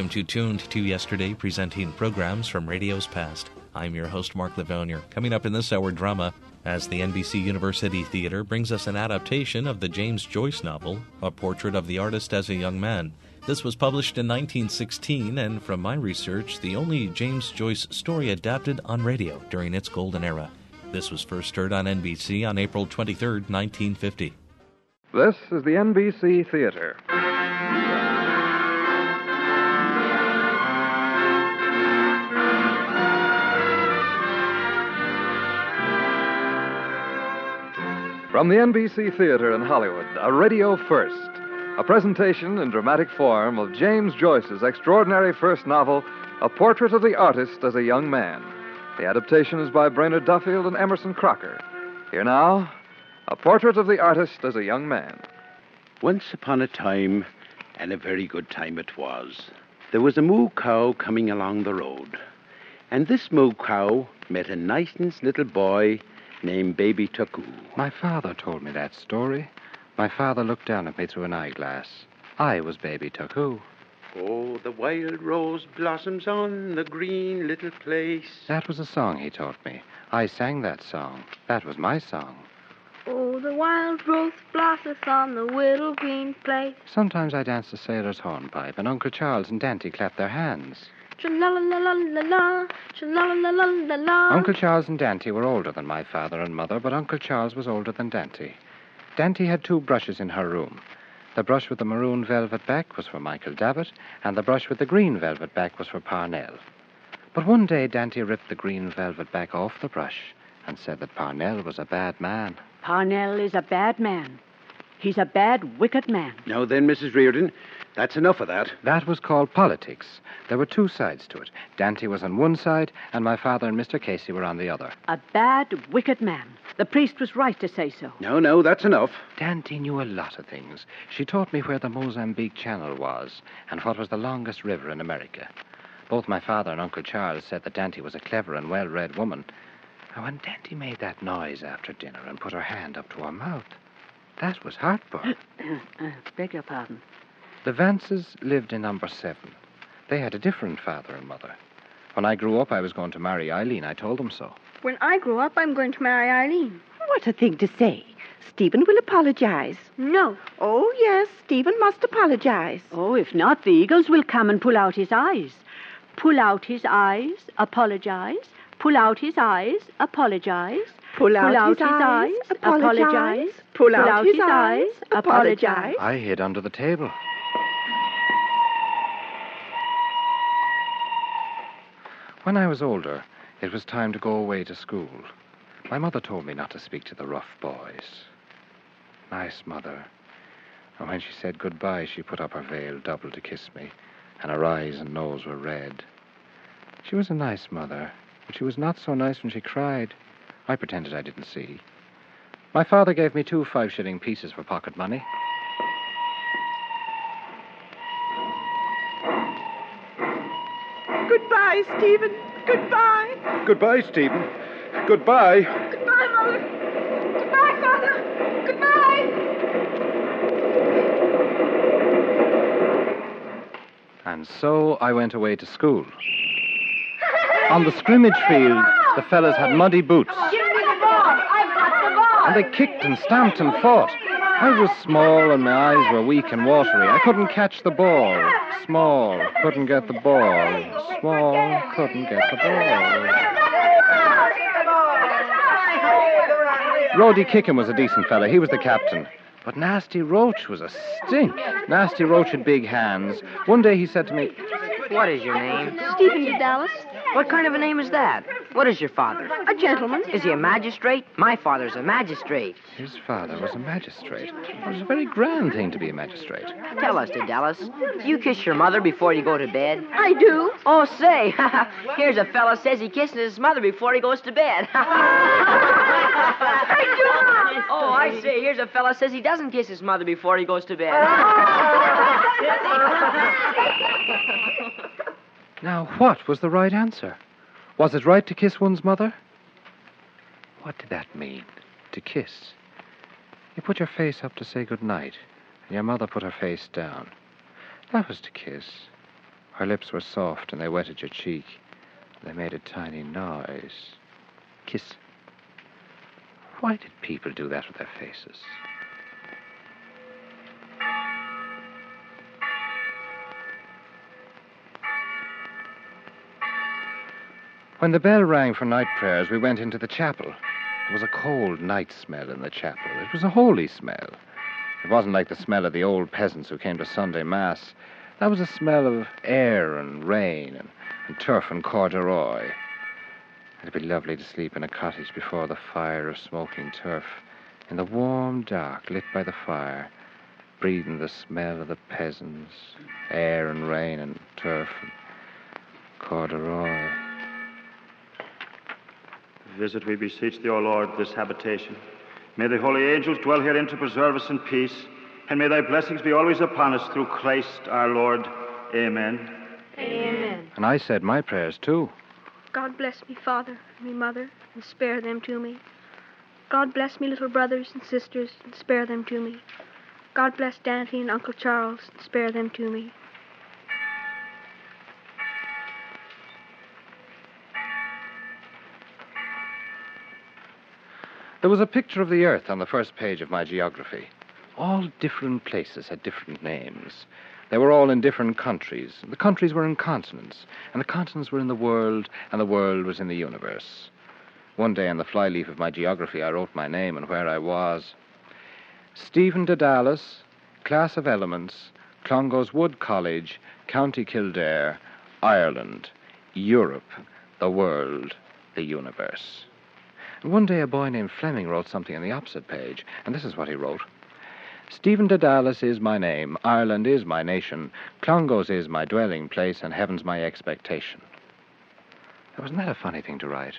to Tuned to Yesterday, presenting programs from radio's past. I'm your host, Mark Livonier. Coming up in this hour drama, as the NBC University Theater brings us an adaptation of the James Joyce novel, A Portrait of the Artist as a Young Man. This was published in 1916, and from my research, the only James Joyce story adapted on radio during its golden era. This was first heard on NBC on April 23, 1950. This is the NBC Theater. From the NBC Theater in Hollywood, a radio first. A presentation in dramatic form of James Joyce's extraordinary first novel, A Portrait of the Artist as a Young Man. The adaptation is by Brainerd Duffield and Emerson Crocker. Here now, A Portrait of the Artist as a Young Man. Once upon a time, and a very good time it was, there was a moo cow coming along the road. And this moo cow met a nice little boy named Baby Tuckoo. My father told me that story. My father looked down at me through an eyeglass. I was Baby Tuckoo. Oh, the wild rose blossoms on the green little place. That was a song he taught me. I sang that song. That was my song. Oh, the wild rose blossoms on the little green place. Sometimes I danced the sailor's hornpipe, and Uncle Charles and Dante clapped their hands. Cha-la-la-la-la-la, cha-la-la-la-la-la. Uncle Charles and Dante were older than my father and mother, but Uncle Charles was older than Dante. Dante had two brushes in her room. The brush with the maroon velvet back was for Michael Davitt, and the brush with the green velvet back was for Parnell. But one day, Dante ripped the green velvet back off the brush and said that Parnell was a bad man. Parnell is a bad man. He's a bad, wicked man. Now then, Mrs. Reardon, that's enough of that. That was called politics. There were two sides to it. Dante was on one side, and my father and Mr. Casey were on the other. A bad, wicked man. The priest was right to say so. No, that's enough. Dante knew a lot of things. She taught me where the Mozambique Channel was and what was the longest river in America. Both my father and Uncle Charles said that Dante was a clever and well-read woman. And when Dante made that noise after dinner and put her hand up to her mouth, that was heartburn. Beg your pardon. The Vances lived in number 7. They had a different father and mother. When I grew up, I was going to marry Eileen. I told them so. When I grow up, I'm going to marry Eileen. What a thing to say. Stephen will apologize. No. Oh, yes, Stephen must apologize. Oh, if not, the Eagles will come and pull out his eyes. Pull out his eyes, apologize. Pull out his eyes, apologize. Pull out his eyes, apologize. Pull out his eyes, apologize. I hid under the table. When I was older, it was time to go away to school. My mother told me not to speak to the rough boys. Nice mother. And when she said goodbye, she put up her veil double to kiss me, and her eyes and nose were red. She was a nice mother, but she was not so nice when she cried. I pretended I didn't see. My father gave me 2 5-shilling pieces for pocket money. Goodbye, Stephen. Goodbye. Goodbye, Stephen. Goodbye. Goodbye, Mother. Goodbye, Father. Goodbye. And so I went away to school. On the scrimmage field, the fellas had muddy boots. Give me the ball. I've got the ball. And they kicked and stamped and fought. I was small and my eyes were weak and watery. I couldn't catch the ball. Small, couldn't get the ball. Small, couldn't get the ball. Rhodey Kickham was a decent fella. He was the captain. But Nasty Roach was a stink. Nasty Roach had big hands. One day he said to me, What is your name? Stephen de Dallas. What kind of a name is that? What is your father? A gentleman. Is he a magistrate? My father's a magistrate. his father was a magistrate. It was a very grand thing to be a magistrate. Tell us, de Dallas, do you kiss your mother before you go to bed? I do. Oh, say, here's a fella says he kisses his mother before he goes to bed. I do not. Oh, I say, here's a fella says he doesn't kiss his mother before he goes to bed. Now, what was the right answer? Was it right to kiss one's mother? What did that mean, to kiss? You put your face up to say good night, and your mother put her face down. That was to kiss. Her lips were soft, and they wetted your cheek. They made a tiny noise. Kiss. Why did people do that with their faces? When the bell rang for night prayers, we went into the chapel. There was a cold night smell in the chapel. It was a holy smell. It wasn't like the smell of the old peasants who came to Sunday Mass. That was a smell of air and rain and turf and corduroy. It'd be lovely to sleep in a cottage before the fire of smoking turf, in the warm dark, lit by the fire, breathing the smell of the peasants, air and rain and turf and corduroy. Visit, we beseech thee, O Lord, this habitation. May the holy angels dwell herein to preserve us in peace, and may thy blessings be always upon us through Christ our Lord. Amen. Amen. And I said my prayers, too. God bless me, Father, and me mother, and spare them to me. God bless me, little brothers and sisters, and spare them to me. God bless Dante and Uncle Charles, and spare them to me. There was a picture of the earth on the first page of my geography. All different places had different names. They were all in different countries. The countries were in continents, and the continents were in the world, and the world was in the universe. One day on the flyleaf of my geography, I wrote my name and where I was. Stephen Dedalis, Class of Elements, Clongowes Wood College, County Kildare, Ireland, Europe, the world, the universe. And one day a boy named Fleming wrote something on the opposite page, and this is what he wrote. Stephen Dedalis is my name, Ireland is my nation, Clongowes is my dwelling place, and heaven's my expectation. Now, wasn't that a funny thing to write?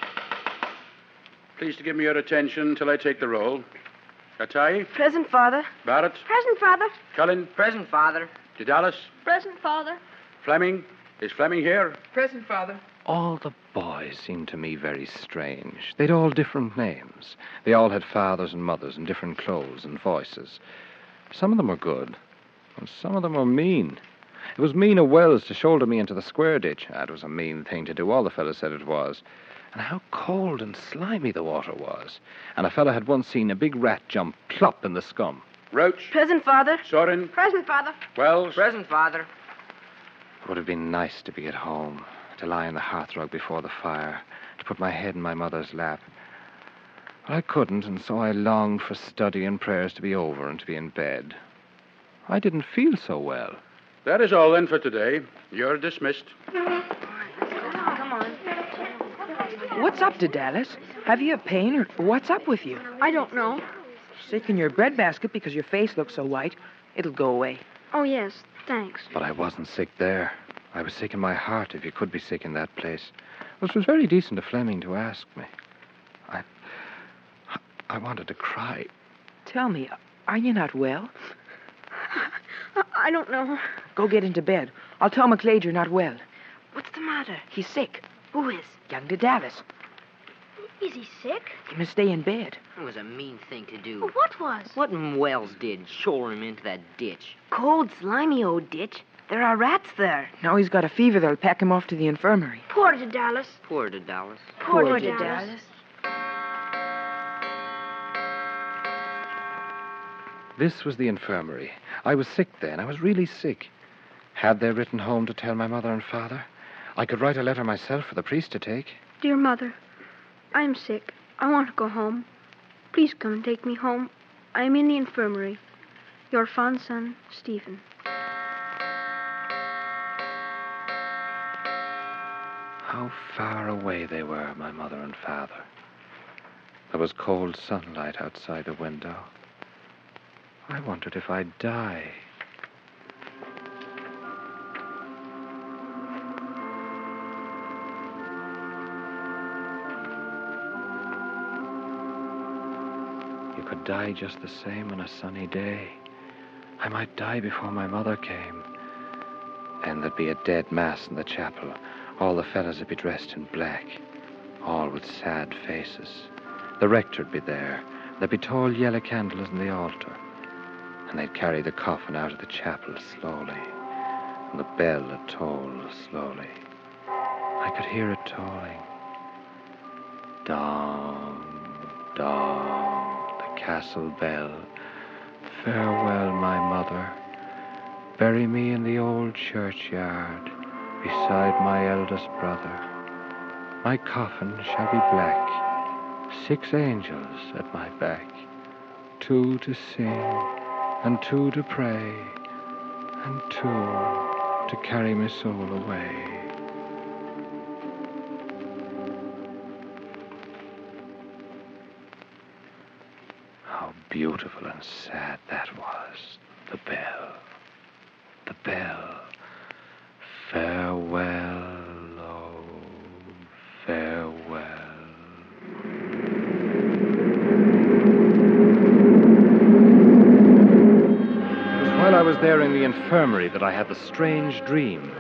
Please to give me your attention till I take the roll. Gatai? Present, Father. Barrett? Present, Father. Cullen? Present, Father. Dedalis? Present, Father. Fleming? Is Fleming here? Present, Father. All the boys seemed to me very strange. They'd all different names. They all had fathers and mothers and different clothes and voices. Some of them were good, and some of them were mean. It was mean of Wells to shoulder me into the square ditch. That was a mean thing to do. All the fellas said it was. And how cold and slimy the water was. And a fella had once seen a big rat jump plop in the scum. Roach? Present, Father. Sorin? Present, Father. Wells? Present, Father. It would have been nice to be at home, to lie on the hearthrug before the fire, to put my head in my mother's lap. But I couldn't, and so I longed for study and prayers to be over and to be in bed. I didn't feel so well. That is all then for today. You're dismissed. Come on. What's up, Dedalis? Have you a pain, or what's up with you? I don't know. Sick in your breadbasket because your face looks so white. It'll go away. Oh, yes, thanks. But I wasn't sick there. I was sick in my heart, if you could be sick in that place. It was very decent of Fleming to ask me. I wanted to cry. Tell me, are you not well? I don't know. Go get into bed. I'll tell McLeod you're not well. What's the matter? He's sick. Who is? Young Dedalis. Is he sick? He must stay in bed. It was a mean thing to do. Well, what was? What Wells did, shoulder him into that ditch. Cold, slimy old ditch. There are rats there. Now he's got a fever, they'll pack him off to the infirmary. Poor Dedalis. Poor Dedalis. Poor Dedalis. This was the infirmary. I was sick then. I was really sick. Had they written home to tell my mother and father? I could write a letter myself for the priest to take. Dear Mother, I'm sick. I want to go home. Please come and take me home. I am in the infirmary. Your fond son, Stephen. How far away they were, my mother and father. There was cold sunlight outside the window. I wondered if I'd die. You could die just the same on a sunny day. I might die before my mother came. And there'd be a dead mass in the chapel. All the fellas would be dressed in black, all with sad faces. The rector'd be there. There'd be tall yellow candles in the altar. And they'd carry the coffin out of the chapel slowly. and the bell it tolled slowly. I could hear it tolling. Dong, dong, the castle bell. Farewell, my mother. Bury me in the old churchyard beside my eldest brother. My coffin shall be black, 6 angels at my back, 2 to sing, and 2 to pray, and 2 to carry my soul away. How beautiful and sad that was, the bell. The bell. Farewell, oh, farewell. It was while I was there in the infirmary that I had the strange dream.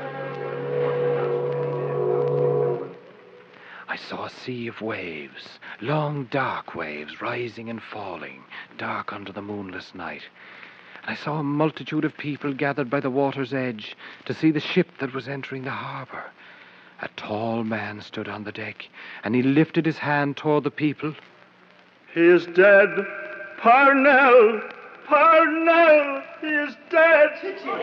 I saw a sea of waves, long dark waves, rising and falling, dark under the moonless night. I saw a multitude of people gathered by the water's edge to see the ship that was entering the harbor. A tall man stood on the deck, and he lifted his hand toward the people. He is dead. Parnell! Parnell! He is dead!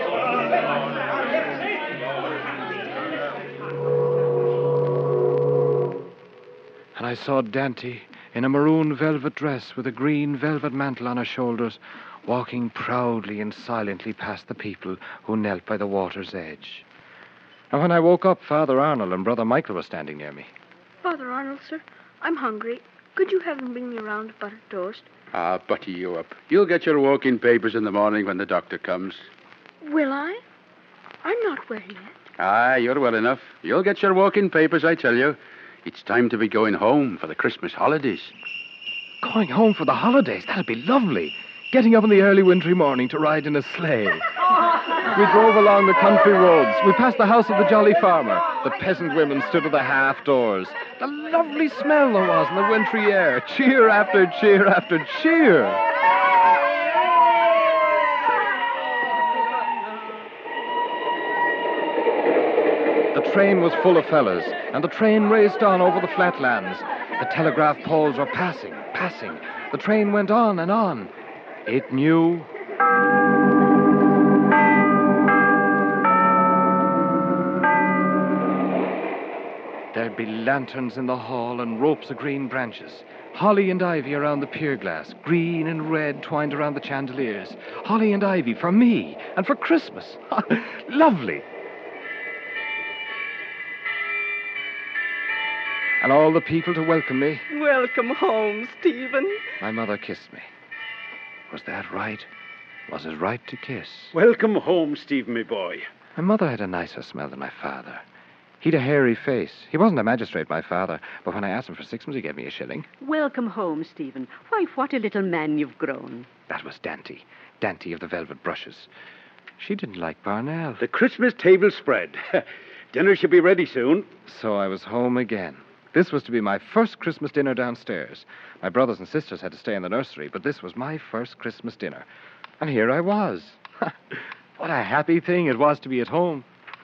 And I saw Dante in a maroon velvet dress with a green velvet mantle on her shoulders, walking proudly and silently past the people who knelt by the water's edge. And when I woke up, Father Arnold and Brother Michael were standing near me. Father Arnold, sir, I'm hungry. Could you have them bring me around a buttered toast? Ah, butter you up. You'll get your walk-in papers in the morning when the doctor comes. Will I? I'm not well yet. Ah, you're well enough. You'll get your walk-in papers, I tell you. It's time to be going home for the Christmas holidays. Going home for the holidays? That'd be lovely. Getting up in the early wintry morning to ride in a sleigh. We drove along the country roads. We passed the house of the jolly farmer. The peasant women stood at the half doors. The lovely smell there was in the wintry air. Cheer after cheer after cheer. The train was full of fellas, and the train raced on over the flatlands. The telegraph poles were passing. The train went on and on. It knew. There'd be lanterns in the hall and ropes of green branches. Holly and ivy around the pier glass, green and red twined around the chandeliers. Holly and ivy for me and for Christmas. Lovely. And all the people to welcome me. Welcome home, Stephen. My mother kissed me. Was that right? Was it right to kiss? Welcome home, Stephen, my boy. My mother had a nicer smell than my father. He'd a hairy face. He wasn't a magistrate, my father, but when I asked him for 6 he gave me a shilling. Welcome home, Stephen. Why, what a little man you've grown. That was Dante. Dante of the velvet brushes. She didn't like Parnell. The Christmas table spread. Dinner should be ready soon. So I was home again. This was to be my first Christmas dinner downstairs. My brothers and sisters had to stay in the nursery, but this was my first Christmas dinner. And here I was. What a happy thing it was to be at home.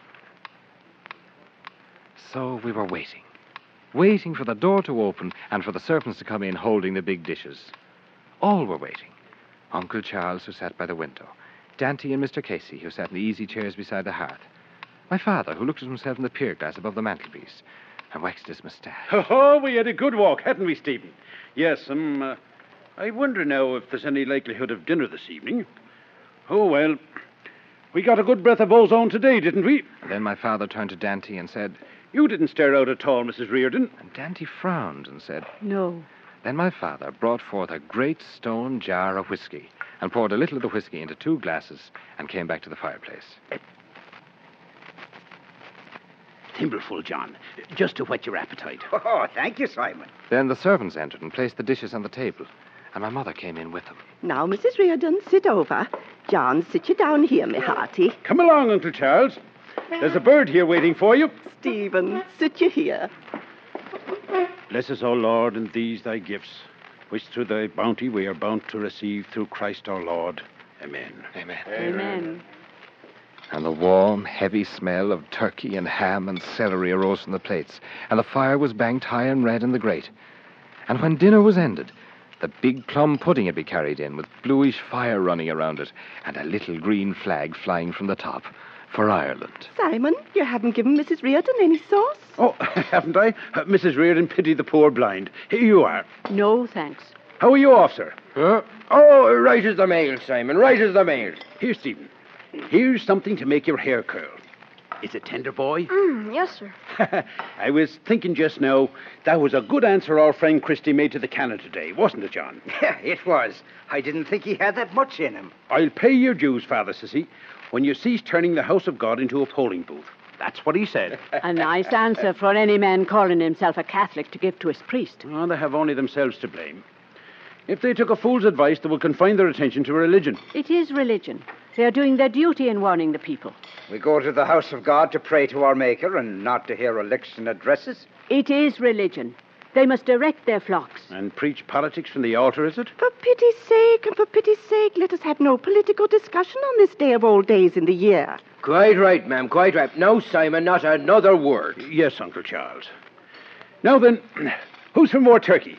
So we were waiting for the door to open and for the servants to come in holding the big dishes. All were waiting. Uncle Charles, who sat by the window. Dante and Mr. Casey, who sat in the easy chairs beside the hearth. My father, who looked at himself in the pier glass above the mantelpiece and waxed his moustache. Oh, we had a good walk, hadn't we, Stephen? Yes, I wonder now if there's any likelihood of dinner this evening. Oh, well, we got a good breath of ozone today, didn't we? And then my father turned to Dante and said, You didn't stare out at all, Mrs. Reardon. And Dante frowned and said, No. Then my father brought forth a great stone jar of whiskey and poured a little of the whiskey into 2 glasses and came back to the fireplace. Thimbleful, John, just to whet your appetite. Oh, thank you, Simon. Then the servants entered and placed the dishes on the table, and my mother came in with them. Now, Mrs. Reardon, sit over. John, sit you down here, me hearty. Come along, Uncle Charles. There's a bird here waiting for you. Stephen, sit you here. Bless us, O Lord, in these thy gifts, which through thy bounty we are bound to receive through Christ our Lord. Amen. Amen. Amen. And the warm, heavy smell of turkey and ham and celery arose from the plates, and the fire was banked high and red in the grate. And when dinner was ended, the big plum pudding had been carried in, with bluish fire running around it, and a little green flag flying from the top, for Ireland. Simon, you haven't given Mrs. Reardon any sauce? Oh, haven't I? Mrs. Reardon, pity the poor blind. Here you are. No, thanks. How are you off, sir? Oh, right as the mail, Simon, right as the mail. Here, Stephen. Here's something to make your hair curl. Is it tender, boy? Yes, sir. I was thinking just now, that was a good answer our friend Christie made to the canon today, wasn't it, John? Yeah, it was. I didn't think he had that much in him. I'll pay your dues, Father Sissy, when you cease turning the house of God into a polling booth. That's what he said. A nice answer for any man calling himself a Catholic to give to his priest. Oh, they have only themselves to blame. If they took a fool's advice, they would confine their attention to religion. It is religion. They are doing their duty in warning the people. We go to the house of God to pray to our Maker and not to hear election addresses. It is religion. They must direct their flocks. And preach politics from the altar, is it? For pity's sake, let us have no political discussion on this day of all days in the year. Quite right, ma'am, quite right. No, Simon, not another word. Yes, Uncle Charles. Now then, who's for more turkey?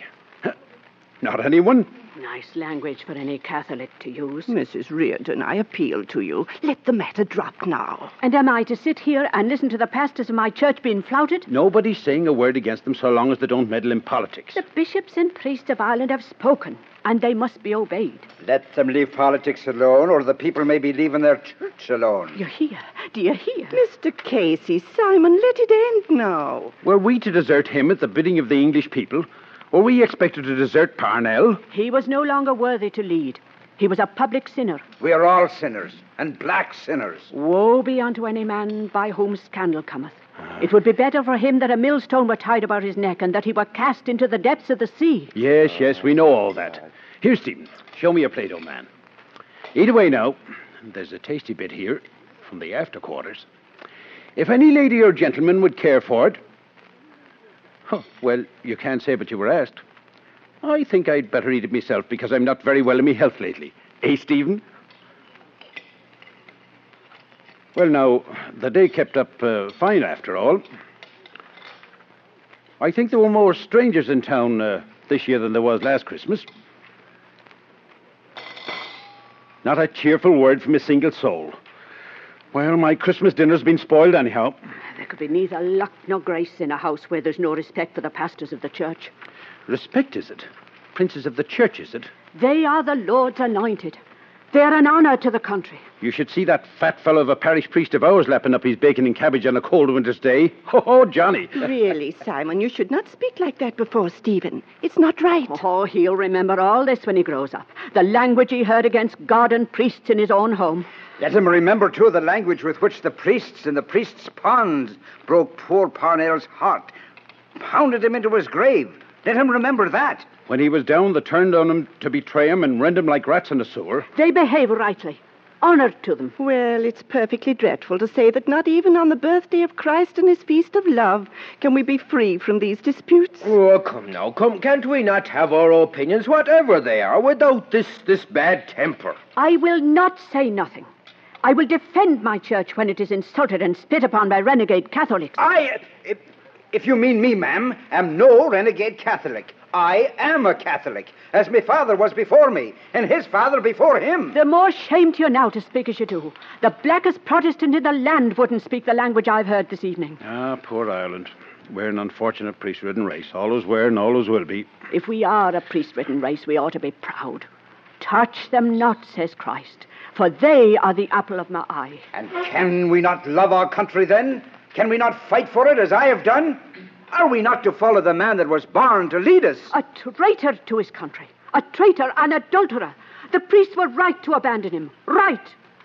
Not anyone? Nice language for any Catholic to use. Mrs. Reardon, I appeal to you. Let the matter drop now. And am I to sit here and listen to the pastors of my church being flouted? Nobody's saying a word against them so long as they don't meddle in politics. The bishops and priests of Ireland have spoken, and they must be obeyed. Let them leave politics alone, or the people may be leaving their church alone. You hear? Do you hear? Mr. Casey, Simon, let it end now. Were we to desert him at the bidding of the English people? Were we expected to desert Parnell? He was no longer worthy to lead. He was a public sinner. We are all sinners, and black sinners. Woe be unto any man by whom scandal cometh. It would be better for him that a millstone were tied about his neck and that he were cast into the depths of the sea. Yes, we know all that. Here, Stephen, show me your plate, old man. Eat away now. There's a tasty bit here from the after quarters. If any lady or gentleman would care for it... Oh, well, you can't say but you were asked. I think I'd better eat it myself because I'm not very well in my health lately. Eh, Stephen? Well, now, the day kept up fine after all. I think there were more strangers in town this year than there was last Christmas. Not a cheerful word from a single soul. Well, my Christmas dinner's been spoiled anyhow. There could be neither luck nor grace in a house where there's no respect for the pastors of the church. Respect, is it? Princes of the church, is it? They are the Lord's anointed. They are an honour to the country. You should see that fat fellow of a parish priest of ours lapping up his bacon and cabbage on a cold winter's day. Oh, Johnny. Really, Simon, you should not speak like that before Stephen. It's not right. Oh, he'll remember all this when he grows up. The language he heard against God and priests in his own home. Let him remember, too, the language with which the priests in the priest's pond broke poor Parnell's heart, pounded him into his grave. Let him remember that. When he was down, they turned on him to betray him and rend him like rats in a sewer. They behave rightly. Honour to them. Well, it's perfectly dreadful to say that not even on the birthday of Christ and his feast of love can we be free from these disputes. Oh, come now, come. Can't we not have our opinions, whatever they are, without this bad temper? I will not say nothing. I will defend my church when it is insulted and spit upon by renegade Catholics. If you mean me, ma'am, am no renegade Catholic. I am a Catholic, as my father was before me, and his father before him. The more shame to you now to speak as you do. The blackest Protestant in the land wouldn't speak the language I've heard this evening. Ah, poor Ireland. We're an unfortunate priest-ridden race. Always were and always will be. If we are a priest-ridden race, we ought to be proud. Touch them not, says Christ, for they are the apple of my eye. And can we not love our country then? Can we not fight for it as I have done? Are we not to follow the man that was born to lead us? A traitor to his country. A traitor, an adulterer. The priests were right to abandon him. Right.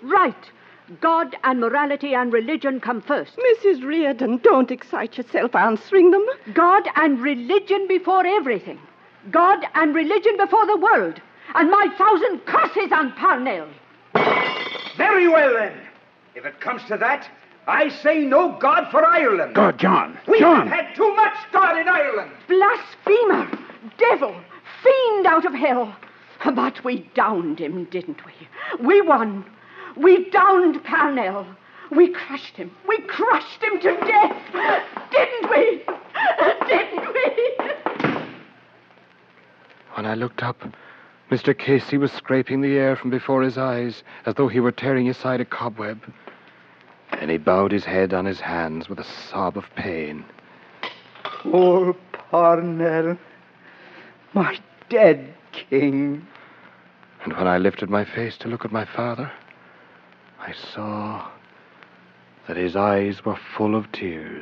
God and morality and religion come first. Mrs. Reardon, don't excite yourself answering them. God and religion before everything. God and religion before the world. And my 1,000 curses on Parnell. Very well, then. If it comes to that, I say no God for Ireland. God, John. We have had too much God in Ireland. Blasphemer, devil, fiend out of hell. But we downed him, didn't we? We won. We downed Parnell. We crushed him. We crushed him to death. Didn't we? Didn't we? When I looked up, Mr. Casey was scraping the air from before his eyes as though he were tearing aside a cobweb. And he bowed his head on his hands with a sob of pain. Poor Parnell, my dead king. And when I lifted my face to look at my father, I saw that his eyes were full of tears.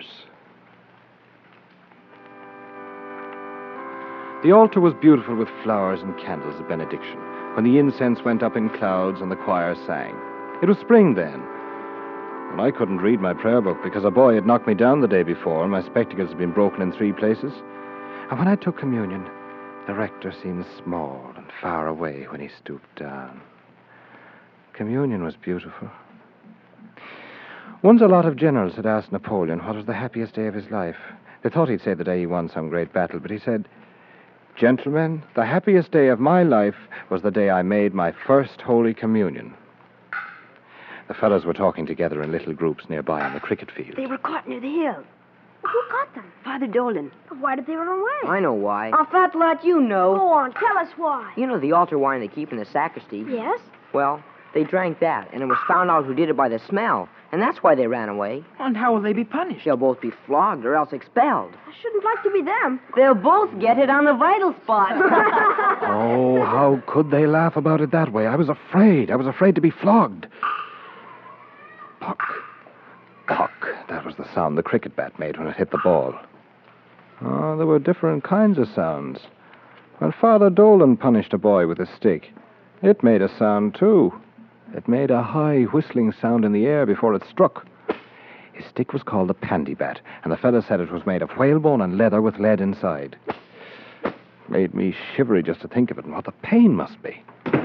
The altar was beautiful with flowers and candles of benediction, when the incense went up in clouds and the choir sang. It was spring then, and I couldn't read my prayer book because a boy had knocked me down the day before and my spectacles had been broken in 3 places. And when I took communion, the rector seemed small and far away when he stooped down. Communion was beautiful. Once a lot of generals had asked Napoleon what was the happiest day of his life. They thought he'd say the day he won some great battle, but he said, "Gentlemen, the happiest day of my life was the day I made my first Holy Communion." The fellows were talking together in little groups nearby on the cricket field. They were caught near the hill. Who caught them? Father Dolan. Why did they run away? I know why. A fat lad, you know. Go on, tell us why. You know the altar wine they keep in the sacristy? Yes? Well, they drank that, and it was found out who did it by the smell, and that's why they ran away. And how will they be punished? They'll both be flogged or else expelled. I shouldn't like to be them. They'll both get it on the vital spot. Oh, how could they laugh about it that way? I was afraid. I was afraid to be flogged. Puck. Puck. That was the sound the cricket bat made when it hit the ball. Oh, there were different kinds of sounds. When Father Dolan punished a boy with a stick, it made a sound, too. It made a high whistling sound in the air before it struck. His stick was called a pandy bat, and the fellow said it was made of whalebone and leather with lead inside. Made me shivery just to think of it and what the pain must be.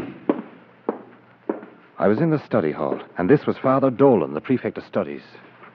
I was in the study hall, and this was Father Dolan, the prefect of studies.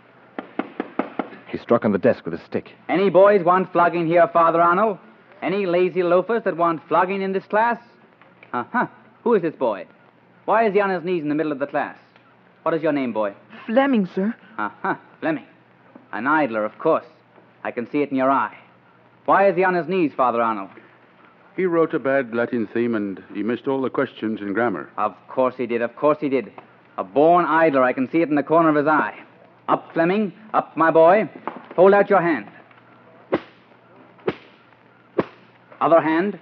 He struck on the desk with his stick. Any boys want flogging here, Father Arnold? Any lazy loafers that want flogging in this class? Uh-huh. Who is this boy? Why is he on his knees in the middle of the class? What is your name, boy? Fleming, sir. Uh-huh. Fleming. An idler, of course. I can see it in your eye. Why is he on his knees, Father Arnold? He wrote a bad Latin theme and he missed all the questions in grammar. Of course he did. Of course he did. A born idler. I can see it in the corner of his eye. Up, Fleming. Up, my boy. Hold out your hand. Other hand.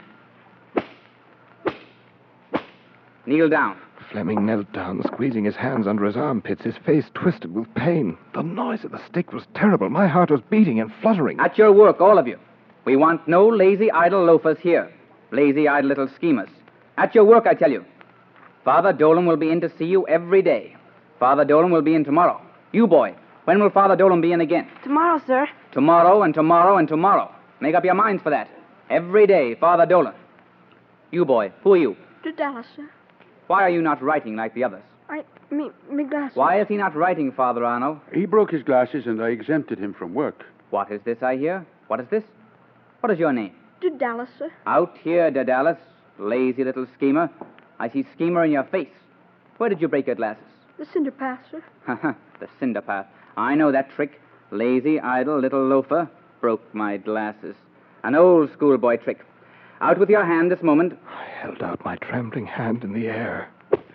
Kneel down. Fleming knelt down, squeezing his hands under his armpits, his face twisted with pain. The noise of the stick was terrible. My heart was beating and fluttering. At your work, all of you. We want no lazy, idle loafers here. Lazy, idle little schemers. At your work, I tell you. Father Dolan will be in to see you every day. Father Dolan will be in tomorrow. You, boy, when will Father Dolan be in again? Tomorrow, sir. Tomorrow and tomorrow and tomorrow. Make up your minds for that. Every day, Father Dolan. You, boy, who are you? To Dallas, sir. Why are you not writing like the others? Me glasses. Why is he not writing, Father Arno? He broke his glasses and I exempted him from work. What is this I hear? What is this? What is your name? To Dallas, sir. Out here, Daedalus. Lazy little schemer. I see schemer in your face. Where did you break your glasses? The cinder path, sir. The cinder path. I know that trick. Lazy, idle, little loafer. Broke my glasses. An old schoolboy trick. Out with your hand this moment. I held out my trembling hand in the air.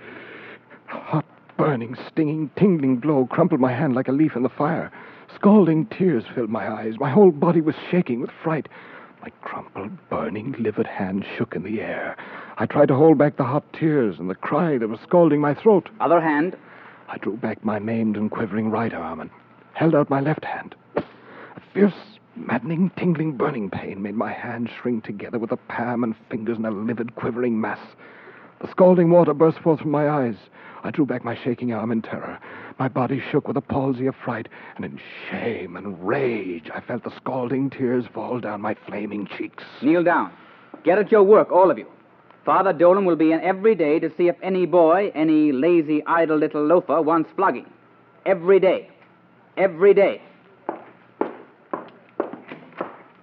A hot, burning, stinging, tingling blow crumpled my hand like a leaf in the fire. Scalding tears filled my eyes. My whole body was shaking with fright. My crumpled, burning, livid hand shook in the air. I tried to hold back the hot tears and the cry that was scalding my throat. Other hand. I drew back my maimed and quivering right arm and held out my left hand. A fierce, maddening, tingling, burning pain made my hand shrink together with the palm and fingers in a livid, quivering mass. The scalding water burst forth from my eyes. I drew back my shaking arm in terror. My body shook with a palsy of fright, and in shame and rage, I felt the scalding tears fall down my flaming cheeks. Kneel down. Get at your work, all of you. Father Dolan will be in every day to see if any boy, any lazy, idle little loafer wants flogging. Every day. Every day.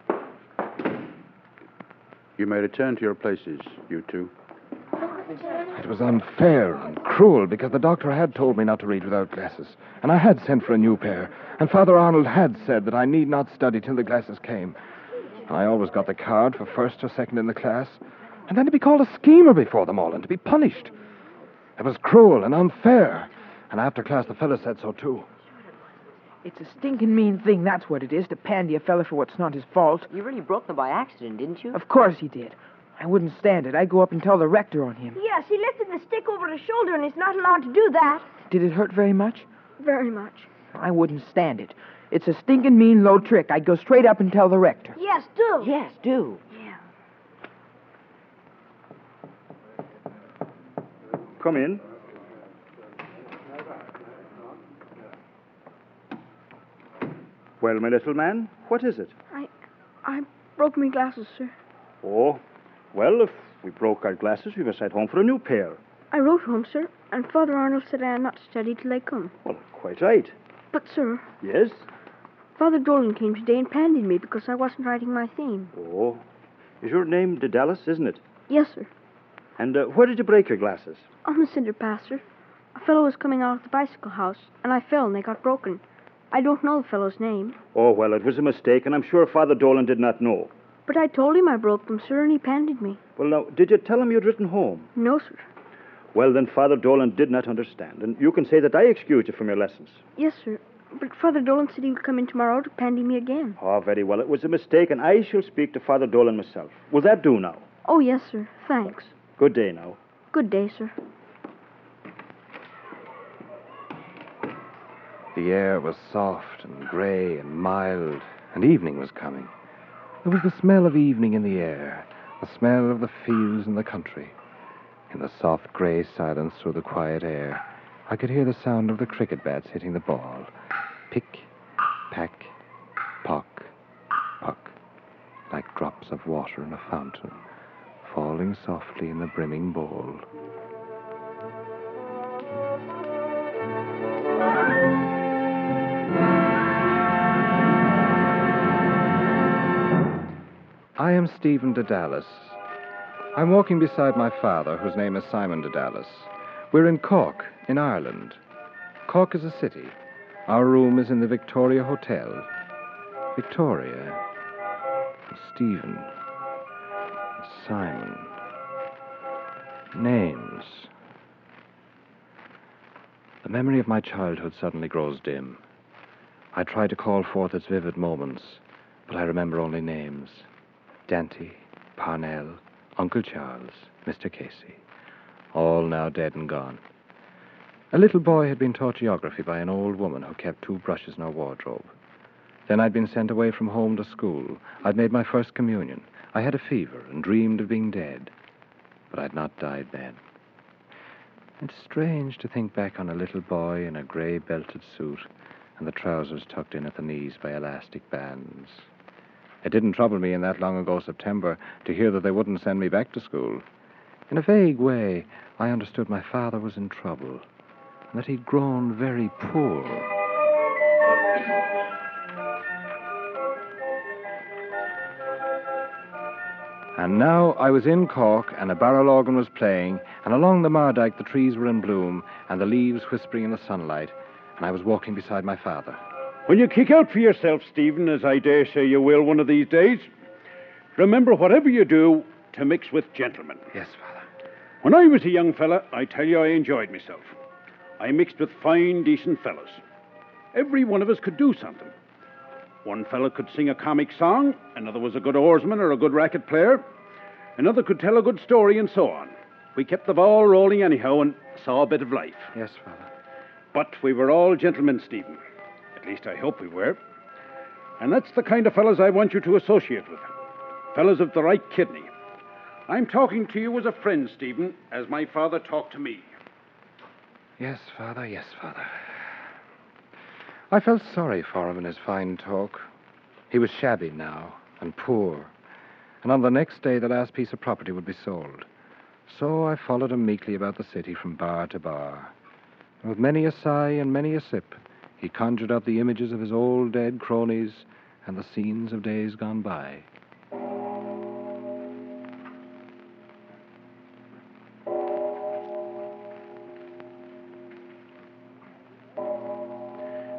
You may return to your places, you two. It was unfair and cruel because the doctor had told me not to read without glasses, and I had sent for a new pair, and Father Arnold had said that I need not study till the glasses came. I always got the card for first or second in the class, and then to be called a schemer before them all and to be punished. It was cruel and unfair, and after class the fellow said so too. It's a stinking mean thing, that's what it is, to pandy a fella for what's not his fault. You really broke them by accident, didn't you? Of course he did. I wouldn't stand it. I'd go up and tell the rector on him. Yes, he lifted the stick over his shoulder, and he's not allowed to do that. Did it hurt very much? Very much. I wouldn't stand it. It's a stinking mean low trick. I'd go straight up and tell the rector. Yes, do. Yes, do. Yeah. Come in. Well, my little man, what is it? I broke my glasses, sir. Oh, well, if we broke our glasses, we must head home for a new pair. I wrote home, sir, and Father Arnold said I am not to study till I come. Well, quite right. But, sir, Yes? Father Dolan came today and pandied me because I wasn't writing my theme. Oh, is your name Daedalus, isn't it? Yes, sir. And where did you break your glasses? On the cinder path, sir. A fellow was coming out of the bicycle house, and I fell and they got broken. I don't know the fellow's name. Oh, well, it was a mistake, and I'm sure Father Dolan did not know. But I told him I broke them, sir, and he pandied me. Well, now, did you tell him you'd written home? No, sir. Well, then Father Dolan did not understand, and you can say that I excused you from your lessons. Yes, sir. But Father Dolan said he would come in tomorrow to pandy me again. Oh, very well. It was a mistake, and I shall speak to Father Dolan myself. Will that do now? Oh, yes, sir. Thanks. Good day now. Good day, sir. The air was soft and grey and mild, and evening was coming. There was the smell of evening in the air, the smell of the fields and the country. In the soft grey silence through the quiet air, I could hear the sound of the cricket bats hitting the ball. Pick, pack, pock, puck, like drops of water in a fountain, falling softly in the brimming bowl. I am Stephen Daedalus. I'm walking beside my father, whose name is Simon Daedalus. We're in Cork, in Ireland. Cork is a city. Our room is in the Victoria Hotel. Victoria, and Stephen, and Simon. Names. The memory of my childhood suddenly grows dim. I try to call forth its vivid moments, but I remember only names. Dante, Parnell, Uncle Charles, Mr. Casey, all now dead and gone. A little boy had been taught geography by an old woman who kept 2 brushes in her wardrobe. Then I'd been sent away from home to school. I'd made my first communion. I had a fever and dreamed of being dead, but I'd not died then. It's strange to think back on a little boy in a grey belted suit and the trousers tucked in at the knees by elastic bands. It didn't trouble me in that long-ago September to hear that they wouldn't send me back to school. In a vague way, I understood my father was in trouble, and that he'd grown very poor. And now I was in Cork, and a barrel organ was playing, and along the Mardyke the trees were in bloom, and the leaves whispering in the sunlight, and I was walking beside my father. When you kick out for yourself, Stephen, as I dare say you will one of these days, remember, whatever you do, to mix with gentlemen. Yes, Father. When I was a young fella, I tell you I enjoyed myself. I mixed with fine, decent fellas. Every one of us could do something. One fella could sing a comic song, another was a good oarsman or a good racket player, another could tell a good story, and so on. We kept the ball rolling anyhow and saw a bit of life. Yes, Father. But we were all gentlemen, Stephen. At least I hope we were. And that's the kind of fellas I want you to associate with. Fellas of the right kidney. I'm talking to you as a friend, Stephen, as my father talked to me. Yes, Father, yes, Father. I felt sorry for him in his fine talk. He was shabby now, and poor. And on the next day, the last piece of property would be sold. So I followed him meekly about the city from bar to bar. And with many a sigh and many a sip, he conjured up the images of his old dead cronies and the scenes of days gone by.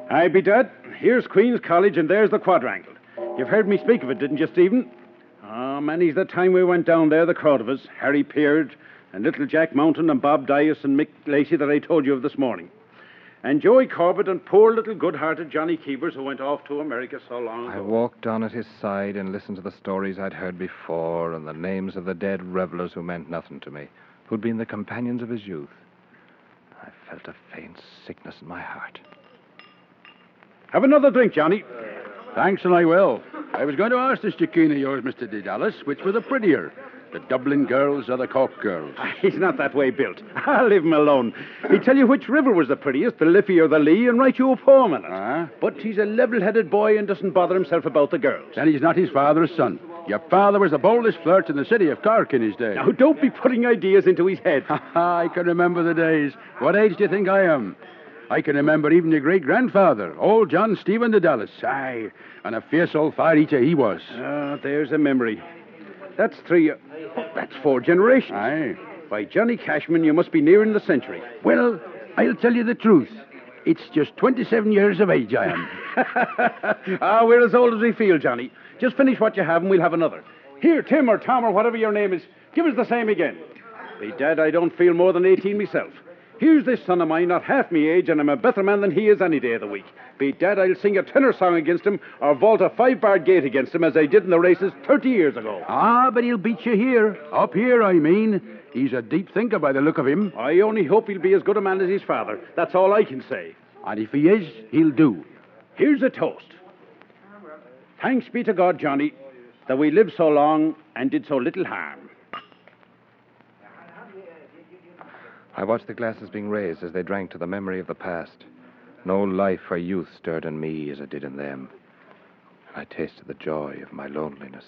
Aye, bedad. Here's Queen's College, and there's the quadrangle. You've heard me speak of it, didn't you, Stephen? Oh, many's the time we went down there, the crowd of us. Harry Peard, and little Jack Mountain, and Bob Dias, and Mick Lacey that I told you of this morning. And Joey Corbett, and poor little good-hearted Johnny Keevers, who went off to America so long ago. I walked on at his side and listened to the stories I'd heard before, and the names of the dead revelers who meant nothing to me, who'd been the companions of his youth. I felt a faint sickness in my heart. Have another drink, Johnny. Thanks, and I will. I was going to ask this Chiquine of yours, Mr. De Dallas, which were the prettier, the Dublin girls or the Cork girls? He's not that way built. I'll leave him alone. He'd tell you which river was the prettiest, the Liffey or the Lee, and write you a poem on it. But he's a level-headed boy and doesn't bother himself about the girls. Then he's not his father's son. Your father was the boldest flirt in the city of Cork in his day. Now, don't be putting ideas into his head. I can remember the days. What age do you think I am? I can remember even your great-grandfather, old John Stephen de Dallas. Aye, and a fierce old fire eater he was. There's a memory. That's that's 4 generations. Aye. By Johnny Cashman, you must be nearing the century. Well, I'll tell you the truth. It's just 27 years of age I am. We're as old as we feel, Johnny. Just finish what you have and we'll have another. Here, Tim or Tom or whatever your name is, give us the same again. Bedad, I don't feel more than 18 myself. Here's this son of mine, not half me age, and I'm a better man than he is any day of the week. Bedad, I'll sing a tenor song against him or vault a 5-bar gate against him as I did in the races 30 years ago. But he'll beat you here. Up here, I mean. He's a deep thinker by the look of him. I only hope he'll be as good a man as his father. That's all I can say. And if he is, he'll do. Here's a toast. Thanks be to God, Johnny, that we lived so long and did so little harm. I watched the glasses being raised as they drank to the memory of the past. No life or youth stirred in me as it did in them. And I tasted the joy of my loneliness.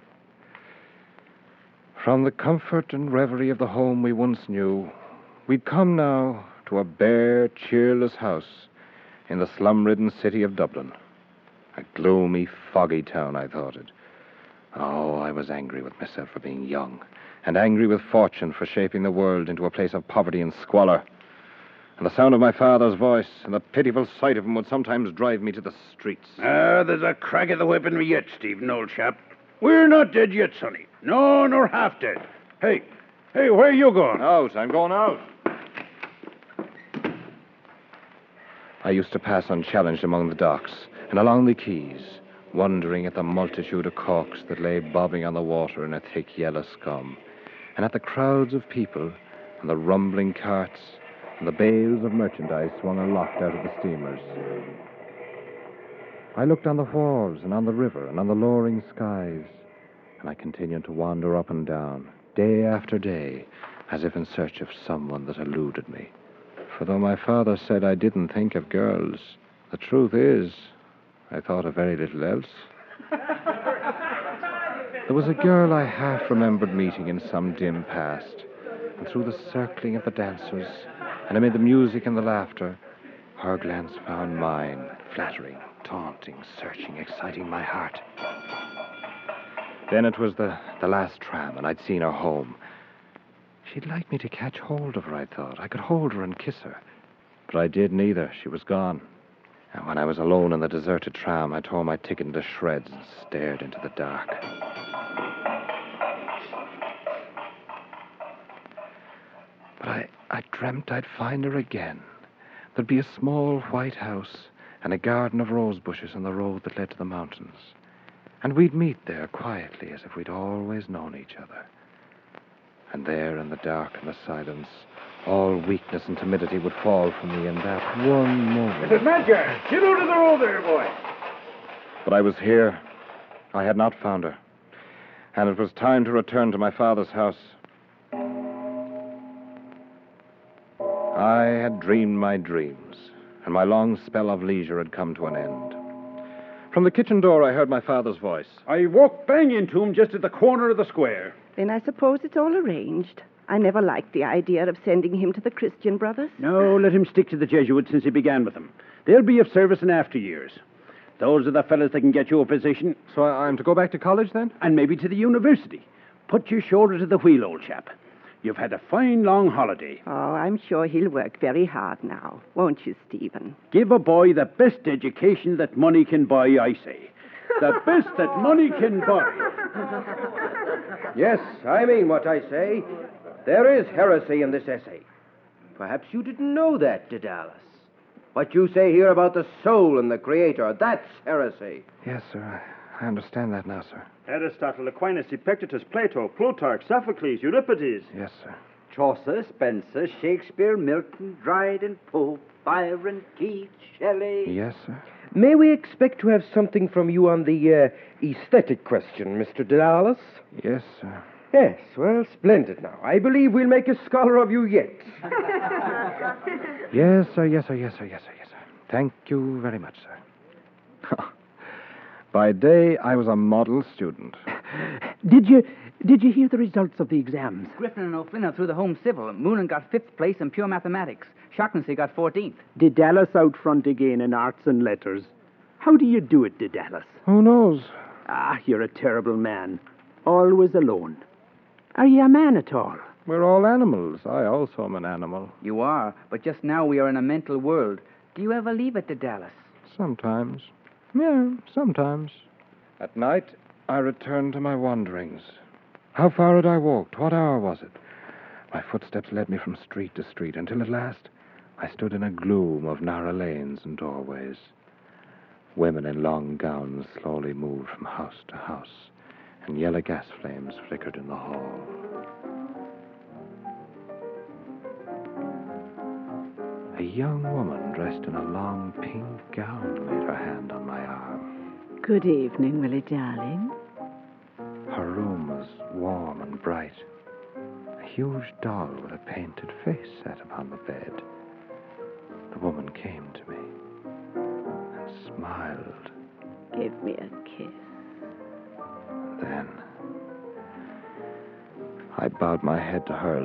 From the comfort and reverie of the home we once knew, we'd come now to a bare, cheerless house in the slum-ridden city of Dublin. A gloomy, foggy town, I thought it. Oh, I was angry with myself for being young, and angry with fortune for shaping the world into a place of poverty and squalor. And the sound of my father's voice and the pitiful sight of him would sometimes drive me to the streets. There's a crack of the whip in me yet, Stephen, old chap. We're not dead yet, sonny. No, nor half dead. Hey, where are you going? Out. I'm going out. I used to pass unchallenged among the docks and along the quays, wondering at the multitude of corks that lay bobbing on the water in a thick yellow scum, and at the crowds of people and the rumbling carts and the bales of merchandise swung aloft out of the steamers. I looked on the wharves and on the river and on the lowering skies, and I continued to wander up and down, day after day, as if in search of someone that eluded me. For though my father said I didn't think of girls, the truth is, I thought of very little else. There was a girl I half remembered meeting in some dim past, and through the circling of the dancers, and amid the music and the laughter, her glance found mine, flattering, taunting, searching, exciting my heart. Then it was the last tram, and I'd seen her home. She'd like me to catch hold of her, I thought. I could hold her and kiss her. But I did neither. She was gone. And when I was alone in the deserted tram, I tore my ticket into shreds and stared into the dark. But I dreamt I'd find her again. There'd be a small white house and a garden of rose bushes on the road that led to the mountains. And we'd meet there quietly as if we'd always known each other. And there in the dark and the silence, all weakness and timidity would fall from me in that one moment. Mrs. Madger, get out of the road there, boy. But I was here. I had not found her. And it was time to return to my father's house. I had dreamed my dreams, and my long spell of leisure had come to an end. From the kitchen door, I heard my father's voice. I walked bang into him just at the corner of the square. Then I suppose it's all arranged. I never liked the idea of sending him to the Christian Brothers. No, let him stick to the Jesuits since he began with them. They'll be of service in after years. Those are the fellas that can get you a position. So I'm to go back to college, then? And maybe to the university. Put your shoulder to the wheel, old chap. You've had a fine long holiday. Oh, I'm sure he'll work very hard now, won't you, Stephen? Give a boy the best education that money can buy, I say. The best that money can buy. Yes, I mean what I say. There is heresy in this essay. Perhaps you didn't know that, Daedalus. What you say here about the soul and the Creator, that's heresy. Yes, sir. I understand that now, sir. Aristotle, Aquinas, Epictetus, Plato, Plutarch, Sophocles, Euripides. Yes, sir. Chaucer, Spencer, Shakespeare, Milton, Dryden, Pope, Byron, Keats, Shelley. Yes, sir. May we expect to have something from you on the aesthetic question, Mr. Daedalus? Yes, sir. Yes, well, splendid now. I believe we'll make a scholar of you yet. Yes, sir, yes, sir, yes, sir, yes, sir, yes, sir. Thank you very much, sir. By day, I was a model student. Did you hear the results of the exams? Griffin and O'Flynn through the home civil. Moonan got 5th place in pure mathematics. Shaughnessy got 14th. Daedalus out front again in arts and letters. How do you do it, Daedalus? Who knows? Ah, you're a terrible man. Always alone. Are you a man at all? We're all animals. I also am an animal. You are, but just now we are in a mental world. Do you ever leave it, Daedalus? Sometimes. Yeah, sometimes. At night, I returned to my wanderings. How far had I walked? What hour was it? My footsteps led me from street to street until at last I stood in a gloom of narrow lanes and doorways. Women in long gowns slowly moved from house to house, and yellow gas flames flickered in the hall. A young woman dressed in a long pink gown laid her hand on my arm. Good evening, Willie, darling. Her room was warm and bright. A huge doll with a painted face sat upon the bed. The woman came to me and smiled. Give me a kiss. Then I bowed my head to hers.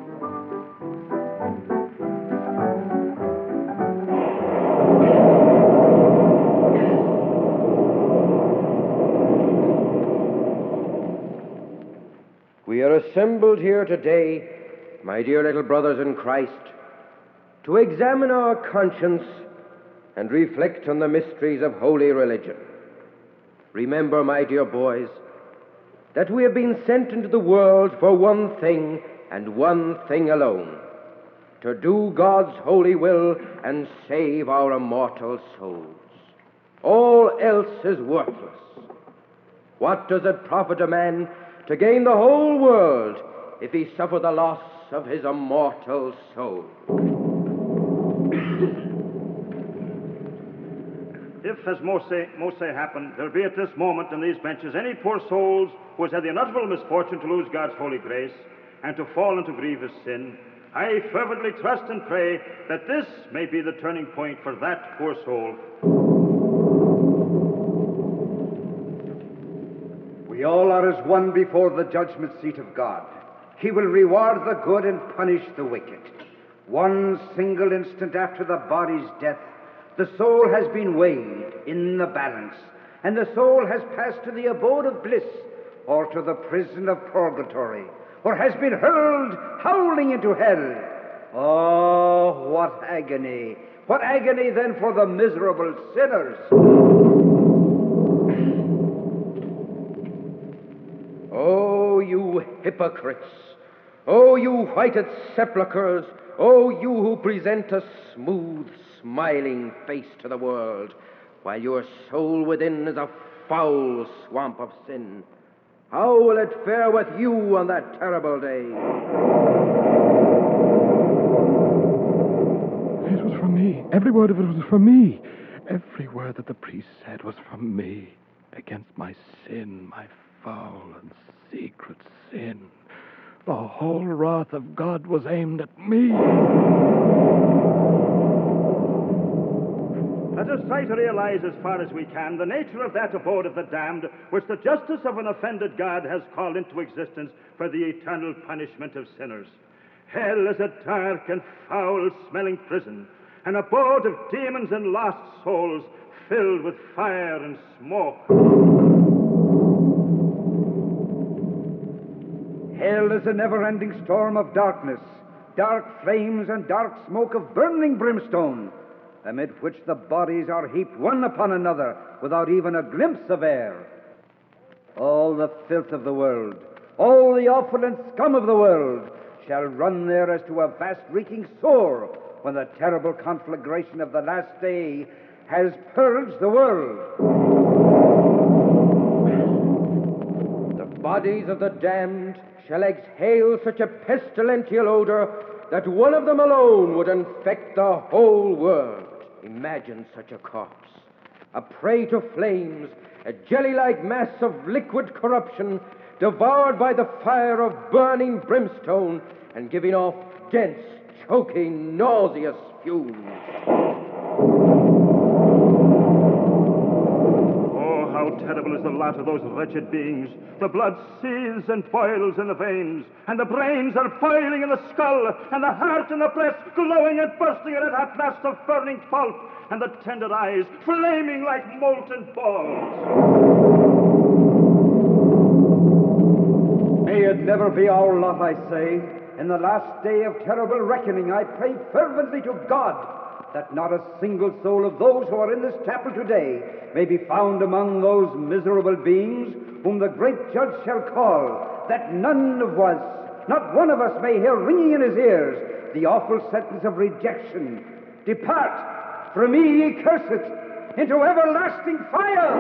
We are assembled here today, my dear little brothers in Christ, to examine our conscience and reflect on the mysteries of holy religion. Remember, my dear boys, that we have been sent into the world for one thing and one thing alone, to do God's holy will and save our immortal souls. All else is worthless. What does it profit a man to gain the whole world if he suffer the loss of his immortal soul? If, as most say happened, there be at this moment in these benches any poor souls who has had the unutterable misfortune to lose God's holy grace and to fall into grievous sin, I fervently trust and pray that this may be the turning point for that poor soul. We all are as one before the judgment seat of God. He will reward the good and punish the wicked. One single instant after the body's death, the soul has been weighed in the balance, and the soul has passed to the abode of bliss, or to the prison of purgatory, or has been hurled howling into hell. Oh, what agony! What agony then for the miserable sinners! Oh, you hypocrites! Oh, you whited sepulchres! Oh, you who present a smooth, smiling face to the world, while your soul within is a foul swamp of sin. How will it fare with you on that terrible day? It was from me. Every word of it was from me. Every word that the priest said was from me. Against my sin, my foul and secret sin. The whole wrath of God was aimed at me. Let us try to realize as far as we can the nature of that abode of the damned, which the justice of an offended God has called into existence for the eternal punishment of sinners. Hell is a dark and foul-smelling prison, an abode of demons and lost souls filled with fire and smoke. Hell is a never-ending storm of darkness, dark flames and dark smoke of burning brimstone, amid which the bodies are heaped one upon another without even a glimpse of air. All the filth of the world, all the offal and scum of the world shall run there as to a vast reeking sore when the terrible conflagration of the last day has purged the world. The bodies of the damned shall exhale such a pestilential odor that one of them alone would infect the whole world. Imagine such a corpse, a prey to flames, a jelly-like mass of liquid corruption, devoured by the fire of burning brimstone and giving off dense, choking, nauseous fumes. Oh, how terrible is the lot of those wretched beings. The blood seethes and boils in the veins, and the brains are boiling in the skull, and the heart and the breast glowing and bursting at that blast of burning pulp, and the tender eyes flaming like molten balls. May it never be our lot, I say. In the last day of terrible reckoning, I pray fervently to God that not a single soul of those who are in this chapel today may be found among those miserable beings whom the great judge shall call, that none of us, not one of us, may hear ringing in his ears the awful sentence of rejection. Depart from me, ye cursed, into everlasting fire!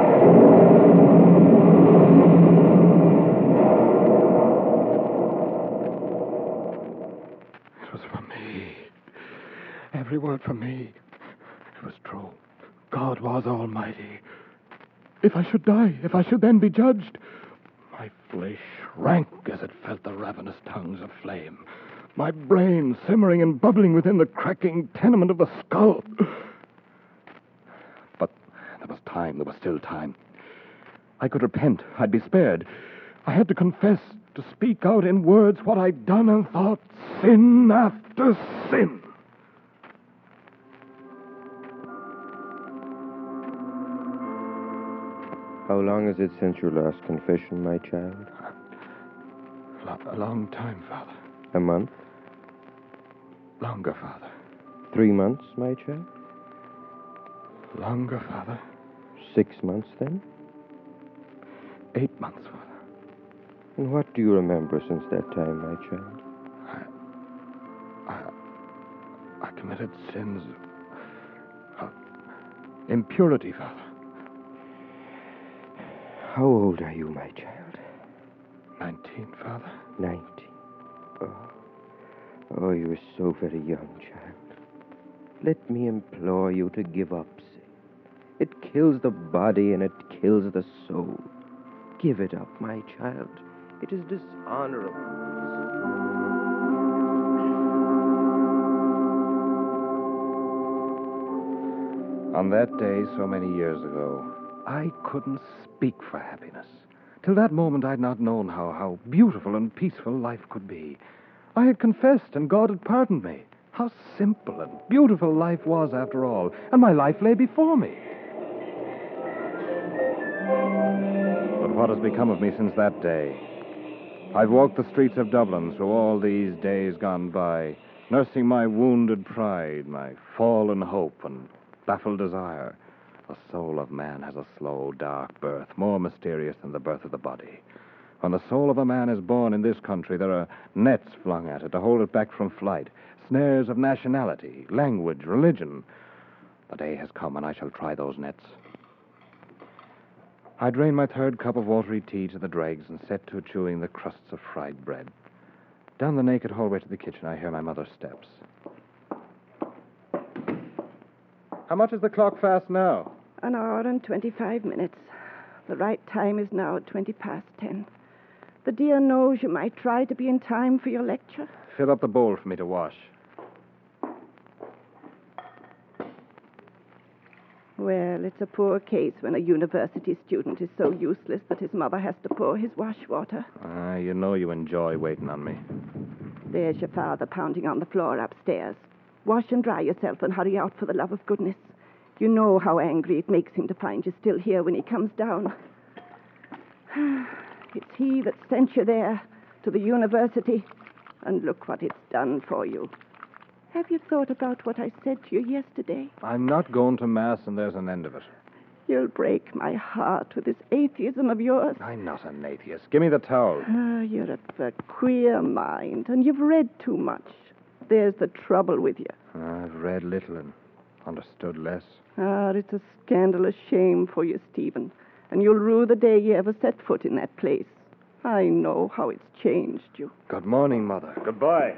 It was for me. Every word for me. It was true. God was almighty. If I should die, if I should then be judged, my flesh shrank as it felt the ravenous tongues of flame, my brain simmering and bubbling within the cracking tenement of the skull. But there was time, there was still time. I could repent, I'd be spared. I had to confess, to speak out in words what I'd done and thought, sin after sin. How long is it since your last confession, my child? A long time, Father. A month? Longer, Father. 3 months, my child? Longer, Father. 6 months, then? 8 months, Father. And what do you remember since that time, my child? I committed sins of impurity, Father. How old are you, my child? 19, Father. 19. Oh, you are so very young, child. Let me implore you to give up sin. It kills the body and it kills the soul. Give it up, my child. It is dishonorable. On that day, so many years ago, I couldn't speak for happiness. Till that moment, I'd not known how beautiful and peaceful life could be. I had confessed, and God had pardoned me. How simple and beautiful life was, after all, and my life lay before me. But what has become of me since that day? I've walked the streets of Dublin through all these days gone by, nursing my wounded pride, my fallen hope, and baffled desire. The soul of man has a slow, dark birth, more mysterious than the birth of the body. When the soul of a man is born in this country, there are nets flung at it to hold it back from flight, snares of nationality, language, religion. The day has come, and I shall try those nets. I drain my third cup of watery tea to the dregs and set to chewing the crusts of fried bread. Down the naked hallway to the kitchen, I hear my mother's steps. How much is the clock fast now? 1 hour and 25 minutes. The right time is now 10:20. The dear knows you might try to be in time for your lecture. Fill up the bowl for me to wash. Well, it's a poor case when a university student is so useless that his mother has to pour his wash water. You know you enjoy waiting on me. There's your father pounding on the floor upstairs. Wash and dry yourself and hurry out for the love of goodness. You know how angry it makes him to find you still here when he comes down. It's he that sent you there, to the university, and look what it's done for you. Have you thought about what I said to you yesterday? I'm not going to Mass, and there's an end of it. You'll break my heart with this atheism of yours. I'm not an atheist. Give me the towel. You're of a queer mind, and you've read too much. There's the trouble with you. I've read little and understood less. It's a scandalous shame for you, Stephen, and you'll rue the day you ever set foot in that place. I know how it's changed you. Good morning, Mother. Goodbye.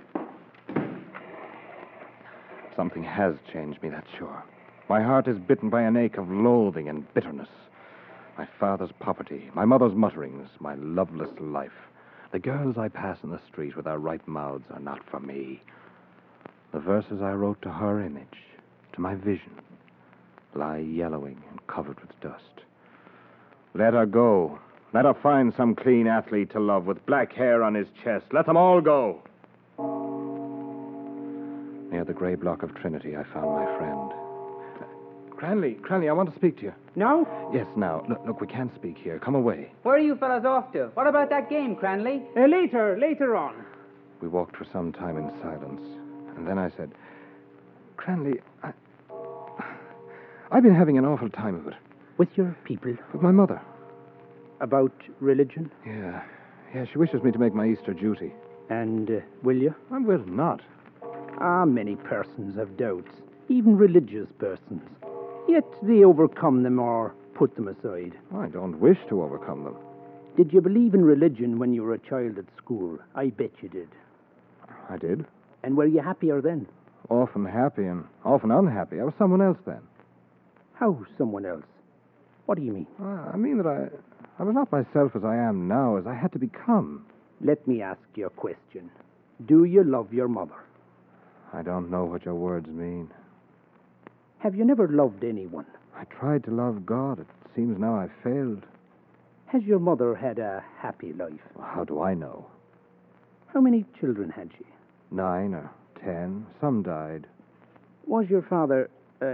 Something has changed me, that's sure. My heart is bitten by an ache of loathing and bitterness. My father's poverty, my mother's mutterings, my loveless life. The girls I pass in the street with their ripe mouths are not for me. The verses I wrote to her image, to my vision, lie yellowing and covered with dust. Let her go. Let her find some clean athlete to love with black hair on his chest. Let them all go. Near the grey block of Trinity, I found my friend. Cranley, I want to speak to you. No? Yes, now. Look, we can't speak here. Come away. Where are you fellas off to? What about that game, Cranley? Later on. We walked for some time in silence, and then I said, Cranley, I've been having an awful time of it. With your people? With my mother. About religion? Yeah, she wishes me to make my Easter duty. And will you? I will not. Many persons have doubts, even religious persons. Yet they overcome them or put them aside. I don't wish to overcome them. Did you believe in religion when you were a child at school? I bet you did. I did. And were you happier then? Often happy and often unhappy. I was someone else then. How someone else? What do you mean? I mean that I was not myself as I am now, as I had to become. Let me ask you a question. Do you love your mother? I don't know what your words mean. Have you never loved anyone? I tried to love God. It seems now I've failed. Has your mother had a happy life? How do I know? How many children had she? 9 or 10. Some died. Was your father...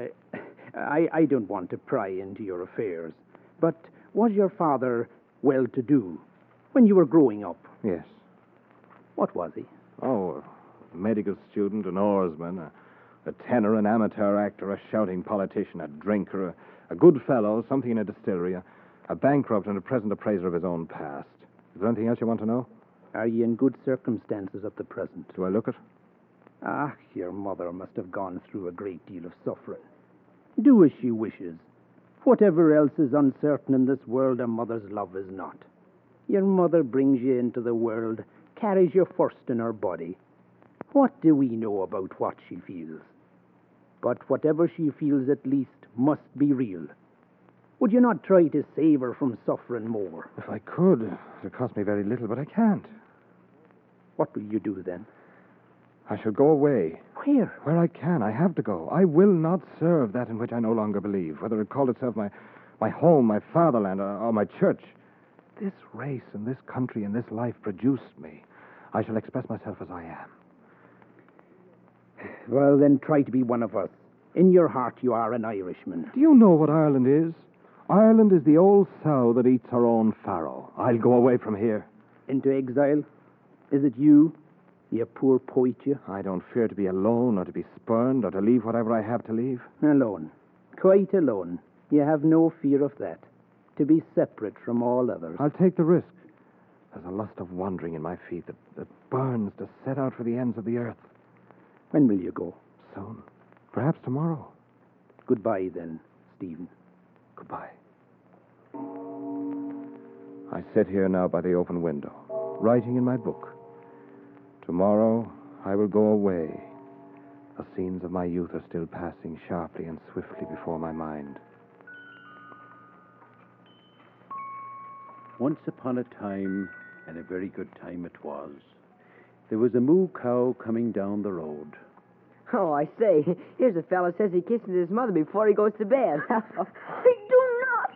I don't want to pry into your affairs, but was your father well-to-do when you were growing up? Yes. What was he? Oh, a medical student, an oarsman, a tenor, an amateur actor, a shouting politician, a drinker, a good fellow, something in a distillery, a bankrupt and a present appraiser of his own past. Is there anything else you want to know? Are you in good circumstances at the present? Do I look it? Your mother must have gone through a great deal of suffering. Do as she wishes. Whatever else is uncertain in this world, a mother's love is not. Your mother brings you into the world, carries you first in her body. What do we know about what she feels? But whatever she feels at least must be real. Would you not try to save her from suffering more? If I could, it would cost me very little, but I can't. What will you do then? I shall go away. Where? Where I can. I have to go. I will not serve that in which I no longer believe, whether it called itself my home, my fatherland, or my church. This race and this country and this life produced me. I shall express myself as I am. Well, then try to be one of us. In your heart, you are an Irishman. Do you know what Ireland is? Ireland is the old sow that eats her own farrow. I'll go away from here. Into exile? Is it you? You poor poet, you? I don't fear to be alone or to be spurned or to leave whatever I have to leave. Alone. Quite alone. You have no fear of that. To be separate from all others. I'll take the risk. There's a lust of wandering in my feet that burns to set out for the ends of the earth. When will you go? Soon. Perhaps tomorrow. Goodbye, then, Stephen. Goodbye. I sit here now by the open window, writing in my book. Tomorrow, I will go away. The scenes of my youth are still passing sharply and swiftly before my mind. Once upon a time, and a very good time it was, there was a moo cow coming down the road. Oh, I say, here's a fellow says he kisses his mother before he goes to bed. I do not.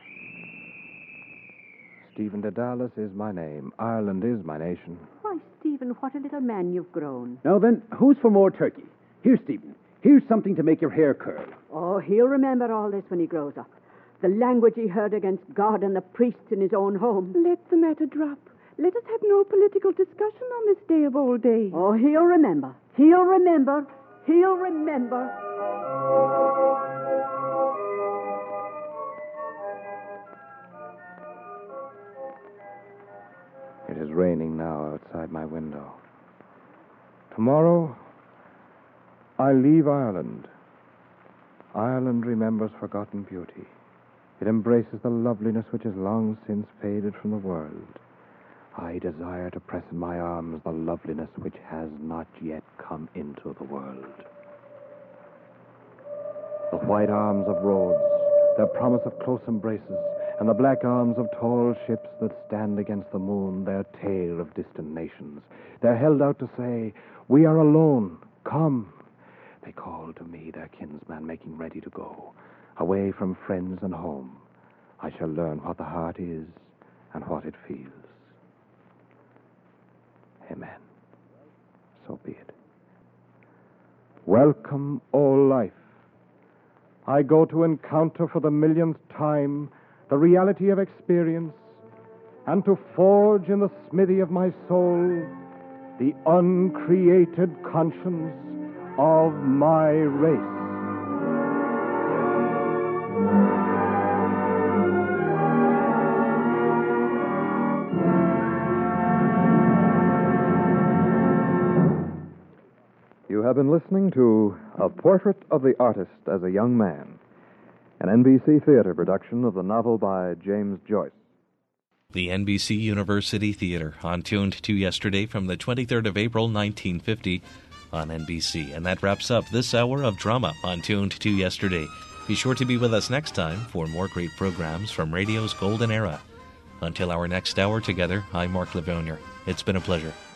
Stephen de Dallas is my name. Ireland is my nation. Why, Stephen, what a little man you've grown. Now then, who's for more turkey? Here, Stephen. Here's something to make your hair curl. Oh, he'll remember all this when he grows up. The language he heard against God and the priests in his own home. Let the matter drop. Let us have no political discussion on this day of all days. Oh, he'll remember. He'll remember. He'll remember. It is raining now outside my window. Tomorrow, I leave Ireland. Ireland remembers forgotten beauty. It embraces the loveliness which has long since faded from the world. I desire to press in my arms the loveliness which has not yet come into the world. The white arms of roads, their promise of close embraces, and the black arms of tall ships that stand against the moon, their tale of distant nations. They're held out to say, "We are alone. Come." They call to me, their kinsman, making ready to go. Away from friends and home, I shall learn what the heart is and what it feels. Amen. So be it. Welcome, O life. I go to encounter for the millionth time the reality of experience, and to forge in the smithy of my soul the uncreated conscience of my race. You have been listening to A Portrait of the Artist as a Young Man, an NBC Theater production of the novel by James Joyce. The NBC University Theater, on Tuned to Yesterday from the 23rd of April, 1950 on NBC. And that wraps up this hour of drama on Tuned to Yesterday. Be sure to be with us next time for more great programs from radio's golden era. Until our next hour together, I'm Mark Livonier. It's been a pleasure.